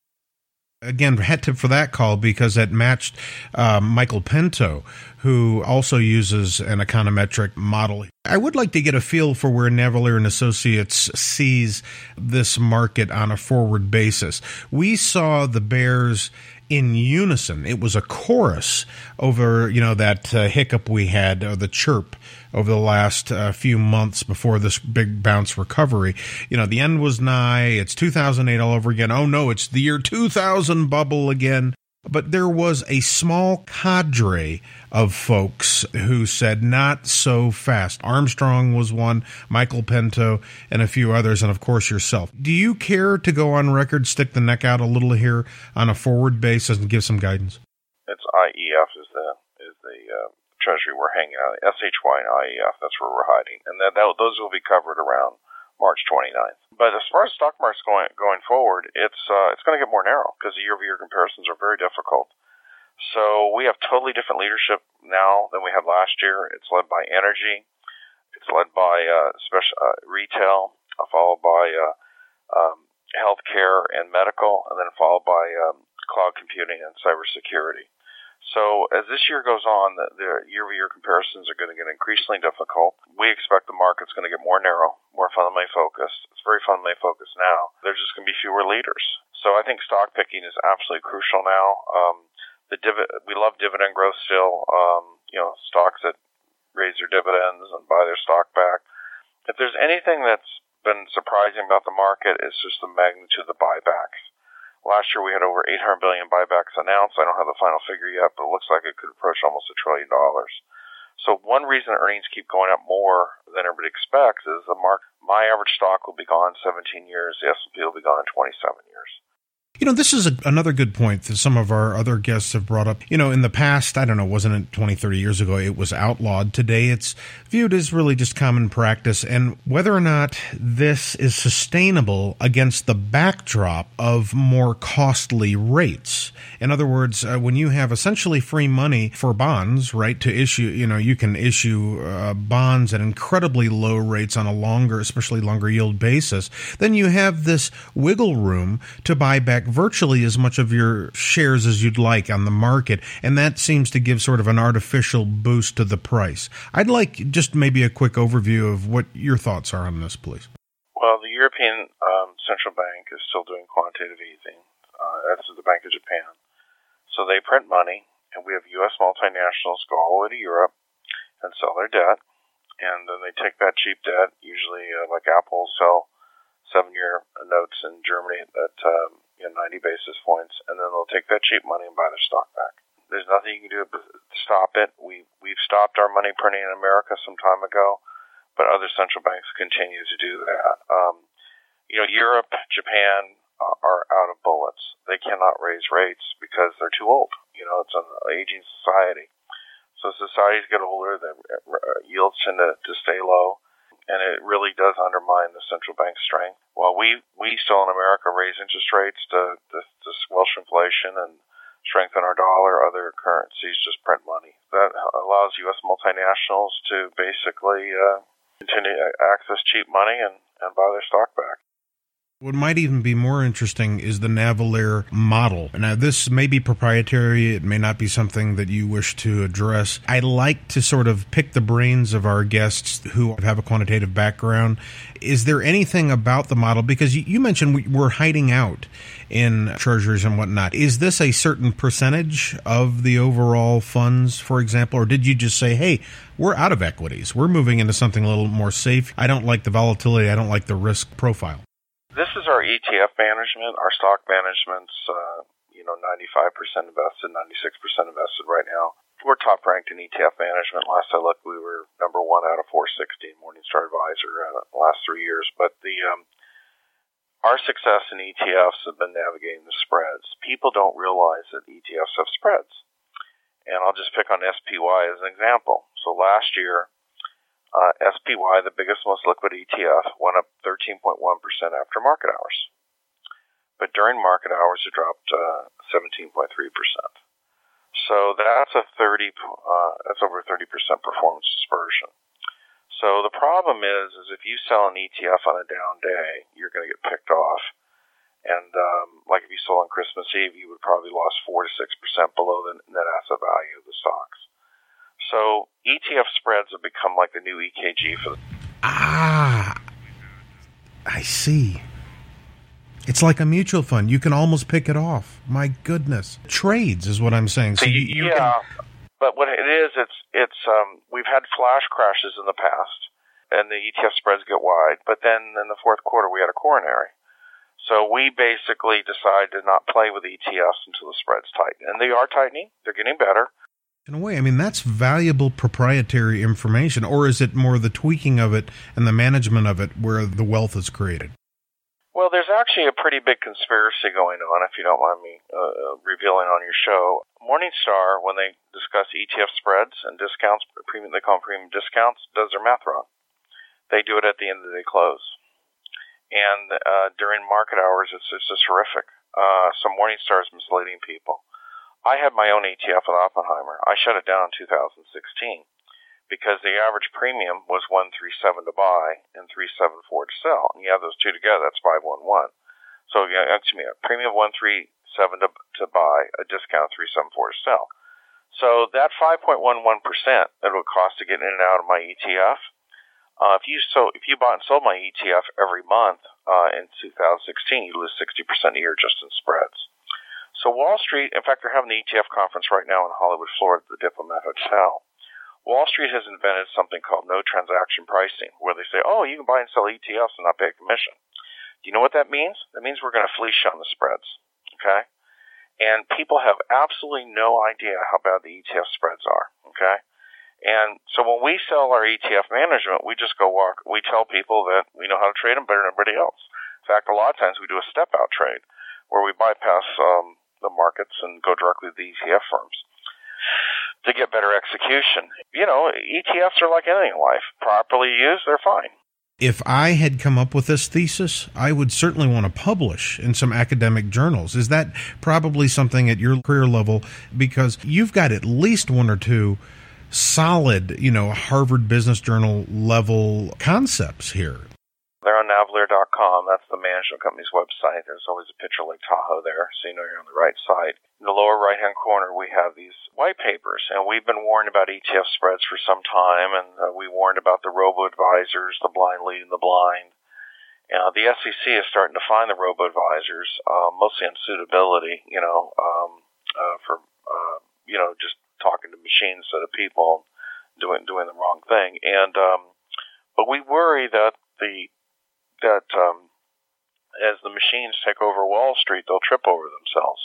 Again, hat tip for that call because it matched uh, Michael Pinto, who also uses an econometric model. I would like to get a feel for where Navalier and Associates sees this market on a forward basis. We saw the bears in unison. It was a chorus over, you know, that uh, hiccup we had, or the chirp over the last uh, few months before this big bounce recovery. You know, the end was nigh. It's two thousand eight all over again. Oh, no, it's the year two thousand bubble again. But there was a small cadre of folks who said, not so fast. Armstrong was one, Michael Pinto, and a few others, and of course yourself. Do you care to go on record, stick the neck out a little here on a forward basis and give some guidance? It's I E F is the is the uh, Treasury we're hanging out. S H Y and I E F, that's where we're hiding. And that, that those will be covered around March twenty-ninth. But as far as stock markets going going forward, it's uh, it's going to get more narrow because the year-over-year comparisons are very difficult. So we have totally different leadership now than we had last year. It's led by energy. It's led by uh, special uh, retail, uh, followed by uh, um, healthcare and medical, and then followed by um, cloud computing and cybersecurity. So as this year goes on, the, the year-over-year comparisons are going to get increasingly difficult. We expect the market's going to get more narrow, more fundamentally focused. It's very fundamentally focused now. There's just going to be fewer leaders. So I think stock picking is absolutely crucial now. Um, the divi- we love dividend growth still. Um, you know, stocks that raise their dividends and buy their stock back. If there's anything that's been surprising about the market, it's just the magnitude of the buybacks. Last year we had over eight hundred billion dollars buybacks announced. I don't have the final figure yet, but it looks like it could approach almost a trillion dollars. So one reason earnings keep going up more than everybody expects is the mark. My average stock will be gone seventeen years. The S and P will be gone in twenty-seven years. You know, this is a, another good point that some of our other guests have brought up. You know, in the past, I don't know, wasn't it twenty, thirty years ago, it was outlawed. Today, it's viewed as really just common practice. And whether or not this is sustainable against the backdrop of more costly rates. In other words, uh, when you have essentially free money for bonds, right, to issue, you know, you can issue uh, bonds at incredibly low rates on a longer, especially longer yield basis, then you have this wiggle room to buy back virtually as much of your shares as you'd like on the market, and that seems to give sort of an artificial boost to the price. I'd like just maybe a quick overview of what your thoughts are on this, please. Well, the European um, Central Bank is still doing quantitative easing. Uh, this is the Bank of Japan. So they print money, and we have U S multinationals go all the way to Europe and sell their debt, and then they take that cheap debt, usually uh, like Apple sell seven-year notes in Germany at um, you know, ninety basis points, and then they'll take that cheap money and buy their stock back. There's nothing you can do to stop it. We, we've stopped our money printing in America some time ago, but other central banks continue to do that. Um, you know, Europe, Japan uh, are out of bullets. They cannot raise rates because they're too old. You know, it's an aging society. So societies get older, the yields tend to, to stay low, and it really does undermine the central bank's strength. While we, we still in America raise interest rates to, to, to squelch inflation and strengthen our dollar, other currencies just print money. That allows U S multinationals to basically uh, continue to access cheap money and, and buy their stock back. What might even be more interesting is the Navalier model. Now, this may be proprietary. It may not be something that you wish to address. I like to sort of pick the brains of our guests who have a quantitative background. Is there anything about the model? Because you mentioned we're hiding out in treasuries and whatnot. Is this a certain percentage of the overall funds, for example? Or did you just say, hey, we're out of equities. We're moving into something a little more safe. I don't like the volatility. I don't like the risk profile. This is our E T F management. Our stock management's, uh, you know, ninety-five percent invested, ninety-six percent invested right now. We're top ranked in E T F management. Last I looked, we were number one out of four sixty in Morningstar Advisor uh, the last three years. But the um, our success in E T Fs have been navigating the spreads. People don't realize that E T Fs have spreads. And I'll just pick on S P Y as an example. So last year, Uh, S P Y, the biggest, most liquid E T F, went up thirteen point one percent after market hours. But during market hours, it dropped uh, seventeen point three percent. So that's a thirty, uh, that's over thirty percent performance dispersion. So the problem is, is if you sell an E T F on a down day, you're going to get picked off. And um, like if you sold on Christmas Eve, you would probably lost four to six percent below the net asset value of the stocks. So E T F spreads have become like the new E K G for the... Ah, I see. It's like a mutual fund. You can almost pick it off. My goodness. Trades is what I'm saying. So, so you, you yeah, can... but what it is, it's, it's um, we've had flash crashes in the past, and the E T F spreads get wide, but then in the fourth quarter we had a coronary. So we basically decided to not play with E T Fs until the spreads tighten. And they are tightening. They're getting better. In a way, I mean, that's valuable proprietary information, or is it more the tweaking of it and the management of it where the wealth is created? Well, there's actually a pretty big conspiracy going on, if you don't mind me uh, revealing on your show. Morningstar, when they discuss E T F spreads and discounts, premium, they call them premium discounts, does their math wrong. They do it at the end of the day close. And uh, during market hours, it's, it's just horrific. Uh, so Morningstar is misleading people. I had my own E T F with Oppenheimer. I shut it down in two thousand sixteen. Because the average premium was one thirty-seven to buy and three seventy-four to sell. And you have those two together, that's five eleven. So, yeah, excuse me, a premium of one thirty-seven to, to buy, a discount of three seventy-four to sell. So that five point one one percent that it would cost to get in and out of my E T F, uh, if you so if you bought and sold my E T F every month uh, in two thousand sixteen, you lose sixty percent a year just in spreads. So Wall Street, in fact, they're having the E T F conference right now in Hollywood, Florida, at the Diplomat Hotel. Wall Street has invented something called no transaction pricing, where they say, oh, you can buy and sell E T Fs and not pay a commission. Do you know what that means? That means we're going to fleece you on the spreads, okay? And people have absolutely no idea how bad the E T F spreads are, okay? And so when we sell our E T F management, we just go walk, we tell people that we know how to trade them better than everybody else. In fact, a lot of times we do a step-out trade, where we bypass um, the markets and go directly to the E T F firms to get better execution. You know, E T Fs are like anything in life. Properly used, they're fine. If I had come up with this thesis, I would certainly want to publish in some academic journals. Is that probably something at your career level? Because you've got at least one or two solid, you know, Harvard Business Journal level concepts here. They're on Navalier dot com. That's the management company's website. There's always a picture of Lake Tahoe there, so you know you're on the right side. In the lower right-hand corner, we have these white papers, and we've been warned about E T F spreads for some time, and uh, we warned about the robo-advisors, the blind leading the blind. Uh, the S E C is starting to find the robo-advisors, uh, mostly on suitability, you know, um, uh, for, uh, you know, just talking to machines instead of people, doing doing the wrong thing. And um, but we worry that the that um, as the machines take over Wall Street, they'll trip over themselves.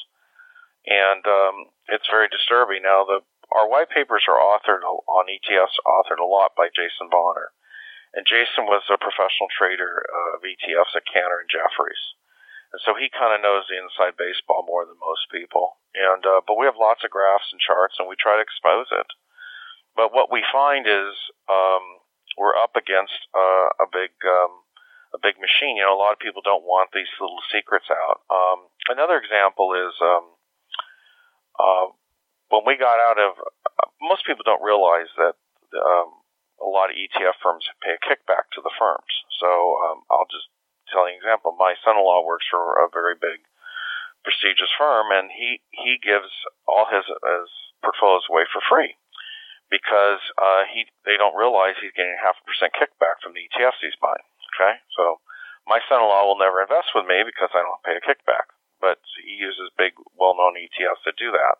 And um, it's very disturbing. Now, the our white papers are authored on E T Fs, authored a lot by Jason Bonner. And Jason was a professional trader uh, of E T Fs at Cantor and Jefferies. And so he kind of knows the inside baseball more than most people. And uh, but we have lots of graphs and charts, and we try to expose it. But what we find is um, we're up against uh, a big... Um, a big machine. You know, a lot of people don't want these little secrets out. Um, another example is um, uh, when we got out of, uh, most people don't realize that um, a lot of E T F firms pay a kickback to the firms. So um, I'll just tell you an example. My son-in-law works for a very big, prestigious firm, and he, he gives all his, his portfolios away for free because uh, he they don't realize he's getting half a percent kickback from the E T Fs he's buying. Okay, so my son-in-law will never invest with me because I don't pay a kickback, but he uses big, well-known E T Fs to do that.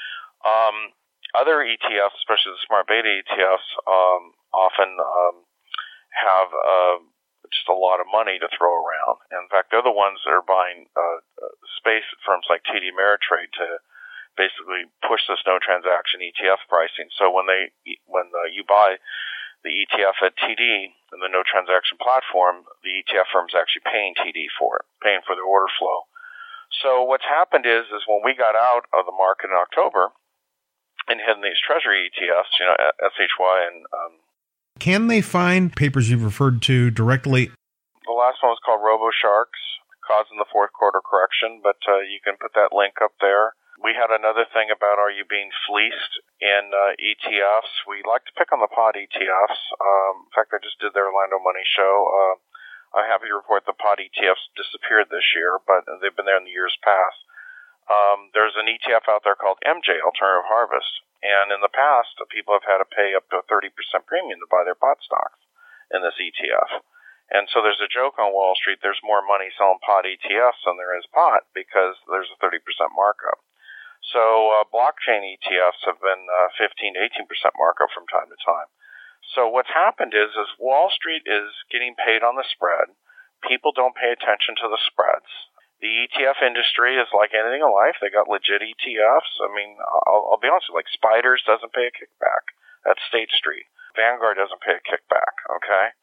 Um, other E T Fs, especially the smart beta E T Fs, um, often um, have uh, just a lot of money to throw around. And in fact, they're the ones that are buying uh, space at firms like T D Ameritrade to basically push this no-transaction E T F pricing. So when they when uh, you buy the E T F at T D and the no transaction platform, the E T F firm's actually paying T D for it, paying for the order flow. So what's happened is, is when we got out of the market in October and had these treasury E T Fs, you know, S H Y and... Um, Can they find papers you've referred to directly? The last one was called RoboSharks, causing the fourth quarter correction, but uh, you can put that link up there. We had another thing about are you being fleeced in uh, E T Fs. We like to pick on the pod E T Fs. Um, in fact, I just did their Orlando Money show. Uh, I'm happy to report the pod E T Fs disappeared this year, but they've been there in the years past. Um, there's an E T F out there called M J, Alternative Harvest. And in the past, people have had to pay up to a thirty percent premium to buy their pod stocks in this E T F. And so there's a joke on Wall Street, there's more money selling pod E T Fs than there is pot because there's a thirty percent markup. So uh, blockchain E T Fs have been uh, fifteen to eighteen percent markup from time to time. So what's happened is, is Wall Street is getting paid on the spread. People don't pay attention to the spreads. The E T F industry is like anything in life. They got legit E T Fs. I mean, I'll, I'll be honest with you, like Spiders doesn't pay a kickback. That's State Street. Vanguard doesn't pay a kickback, okay?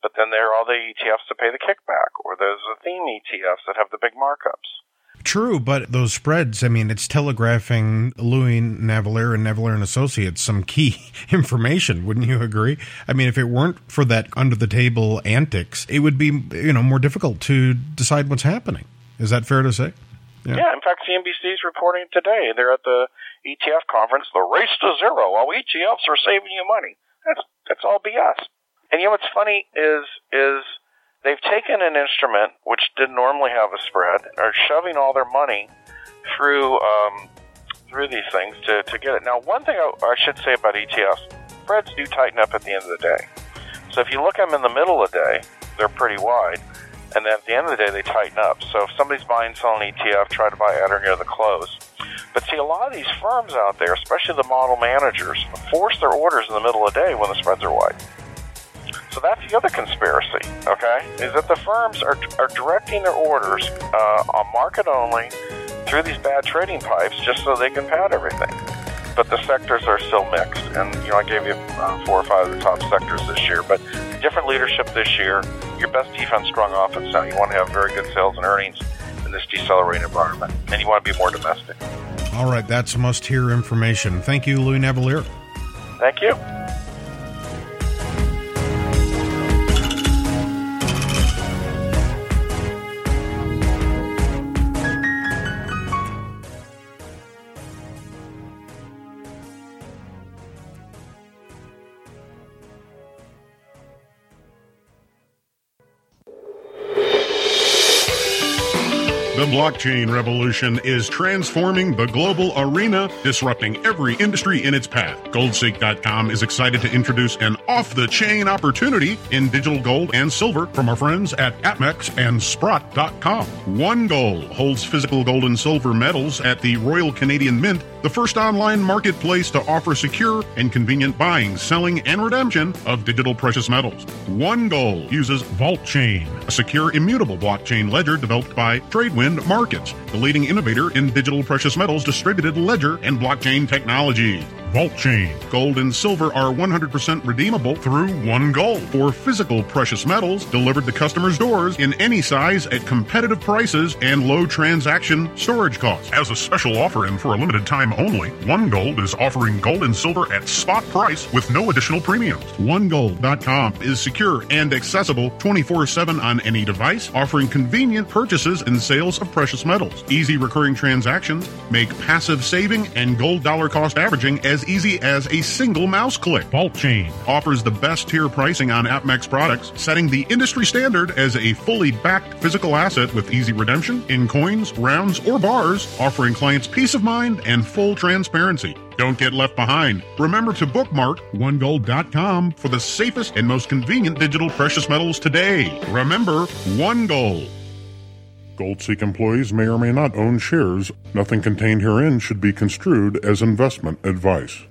But then there are all the E T Fs that pay the kickback, or there's the theme E T Fs that have the big markups. True, but those spreads, I mean, it's telegraphing Louis Navellier and Navellier and Associates some key information, wouldn't you agree? I mean, if it weren't for that under-the-table antics, it would be, you know, more difficult to decide what's happening. Is that fair to say? Yeah, yeah, in fact, C N B C is reporting today. They're at the E T F conference, the race to zero, while E T Fs are saving you money. That's that's all B S. And you know what's funny is is they've taken an instrument which didn't normally have a spread, are shoving all their money through um, through these things to, to get it. Now, one thing I, I should say about E T Fs, spreads do tighten up at the end of the day. So if you look at them in the middle of the day, they're pretty wide. And then at the end of the day, they tighten up. So if somebody's buying, selling E T F, try to buy at or near the close. But see, a lot of these firms out there, especially the model managers, force their orders in the middle of the day when the spreads are wide. So that's the other conspiracy, okay, is that the firms are are directing their orders uh, on market only through these bad trading pipes just so they can pad everything. But the sectors are still mixed. And, you know, I gave you uh, four or five of the top sectors this year. But different leadership this year, your best defense, strong offense. Now, you want to have very good sales and earnings in this decelerating environment. And you want to be more domestic. All right, that's must-hear information. Thank you, Louis Navellier. Thank you. The blockchain revolution is transforming the global arena, disrupting every industry in its path. Goldseek dot com is excited to introduce an off-the-chain opportunity in digital gold and silver from our friends at APMEX and Sprott dot com. One Gold holds physical gold and silver metals at the Royal Canadian Mint, the first online marketplace to offer secure and convenient buying, selling, and redemption of digital precious metals. One Gold uses VaultChain, a secure, immutable blockchain ledger developed by Tradewind Markets, the leading innovator in digital precious metals, distributed ledger, and blockchain technology. VaultChain. Gold and silver are one hundred percent redeemable through One Gold for physical precious metals delivered to customers' doors in any size at competitive prices and low transaction storage costs. As a special offer and for a limited time only, One Gold is offering gold and silver at spot price with no additional premiums. One Gold dot com is secure and accessible twenty-four seven on any device, offering convenient purchases and sales of precious metals. Easy recurring transactions make passive saving and gold dollar cost averaging as easy as a single mouse click. VaultChain offers the best tier pricing on APMEX products, setting the industry standard as a fully backed physical asset with easy redemption in coins, rounds, or bars, offering clients peace of mind and full transparency. Don't get left behind. Remember to bookmark One Gold dot com for the safest and most convenient digital precious metals today. Remember, One Gold. Goldseek employees may or may not own shares. Nothing contained herein should be construed as investment advice.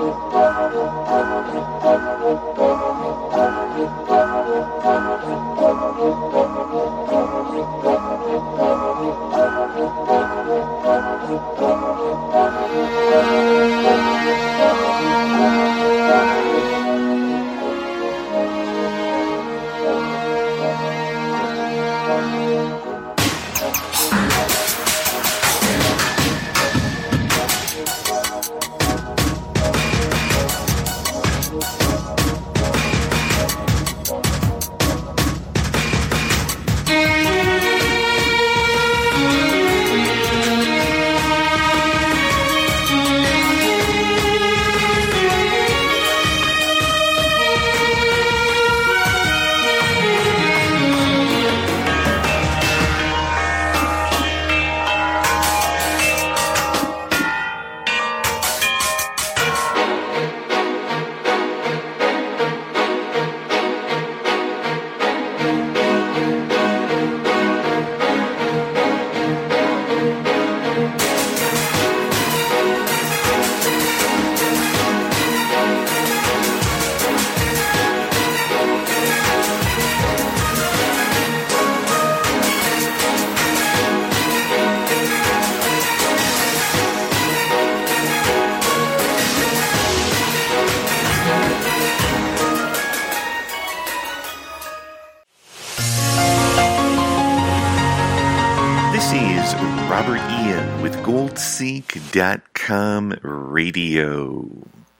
Robert Ian with Gold Seek dot com Radio.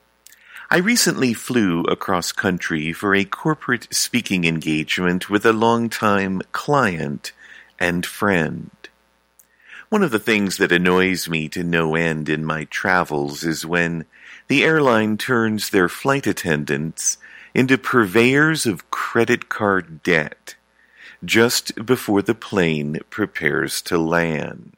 I recently flew across country for a corporate speaking engagement with a longtime client and friend. One of the things that annoys me to no end in my travels is when the airline turns their flight attendants into purveyors of credit card debt just before the plane prepares to land.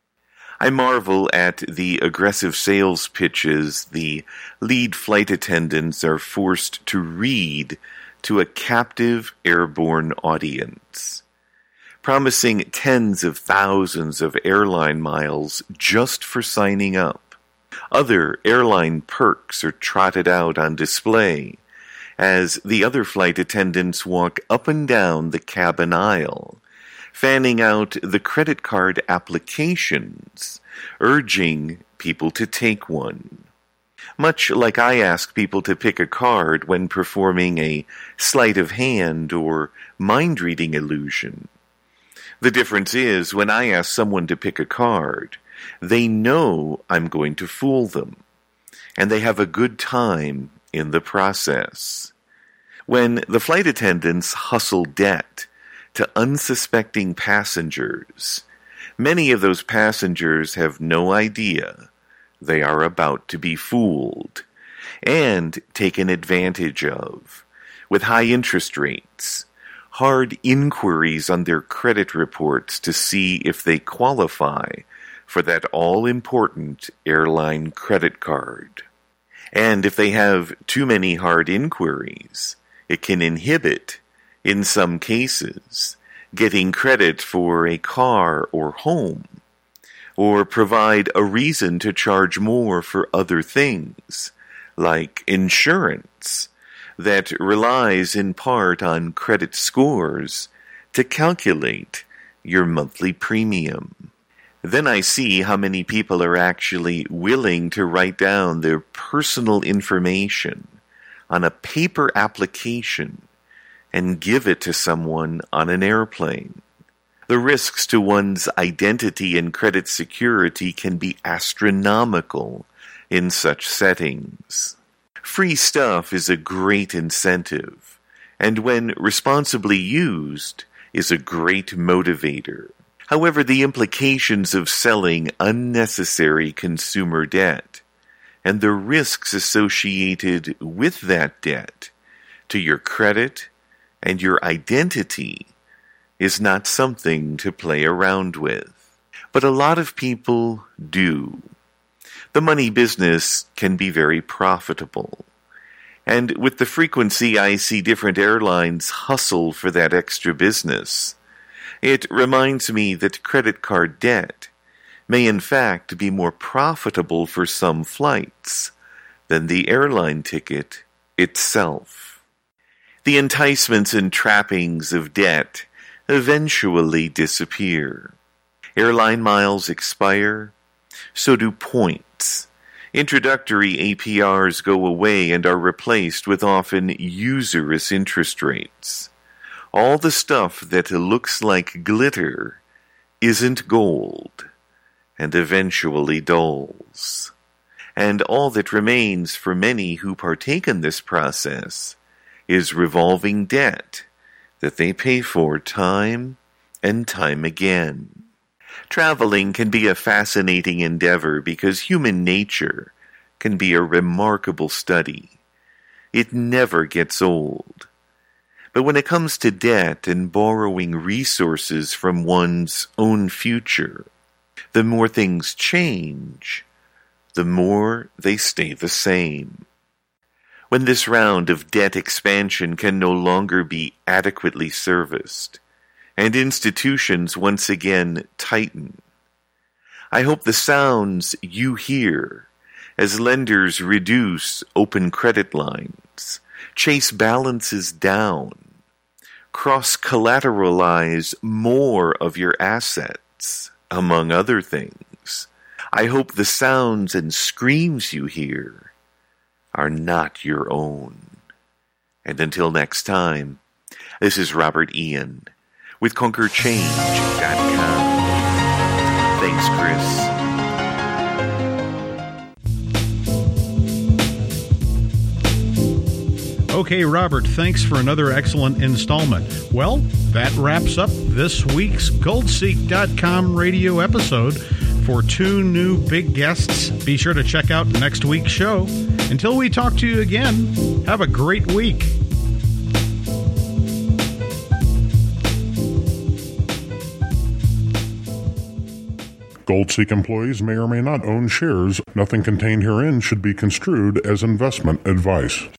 I marvel at the aggressive sales pitches the lead flight attendants are forced to read to a captive airborne audience, promising tens of thousands of airline miles just for signing up. Other airline perks are trotted out on display as the other flight attendants walk up and down the cabin aisle, fanning out the credit card applications, urging people to take one. Much like I ask people to pick a card when performing a sleight of hand or mind-reading illusion. The difference is, when I ask someone to pick a card, they know I'm going to fool them, and they have a good time in the process. When the flight attendants hustle debt to unsuspecting passengers, many of those passengers have no idea they are about to be fooled and taken advantage of, with high interest rates, hard inquiries on their credit reports to see if they qualify for that all-important airline credit card. And if they have too many hard inquiries, it can inhibit, in some cases, getting credit for a car or home, or provide a reason to charge more for other things, like insurance, that relies in part on credit scores to calculate your monthly premium. Then I see how many people are actually willing to write down their personal information on a paper application and give it to someone on an airplane. The risks to one's identity and credit security can be astronomical in such settings. Free stuff is a great incentive, and when responsibly used, is a great motivator. However, the implications of selling unnecessary consumer debt and the risks associated with that debt to your credit and your identity is not something to play around with. But a lot of people do. The money business can be very profitable. And with the frequency I see different airlines hustle for that extra business, it reminds me that credit card debt may in fact be more profitable for some flights than the airline ticket itself. The enticements and trappings of debt eventually disappear. Airline miles expire, so do points. Introductory A P Rs go away and are replaced with often usurious interest rates. All the stuff that looks like glitter isn't gold, and eventually dulls. And all that remains for many who partake in this process is revolving debt that they pay for time and time again. Traveling can be a fascinating endeavor because human nature can be a remarkable study. It never gets old. But when it comes to debt and borrowing resources from one's own future, the more things change, the more they stay the same. When this round of debt expansion can no longer be adequately serviced, and institutions once again tighten, I hope the sounds you hear as lenders reduce open credit lines, chase balances down, cross-collateralize more of your assets, among other things. I hope the sounds and screams you hear are not your own. And until next time, this is Robert Ian with Conquer Change dot com. Thanks, Chris. Okay, Robert, thanks for another excellent installment. Well, that wraps up this week's Gold Seek dot com radio episode. For two new big guests, be sure to check out next week's show. Until we talk to you again, have a great week. GoldSeek employees may or may not own shares. Nothing contained herein should be construed as investment advice.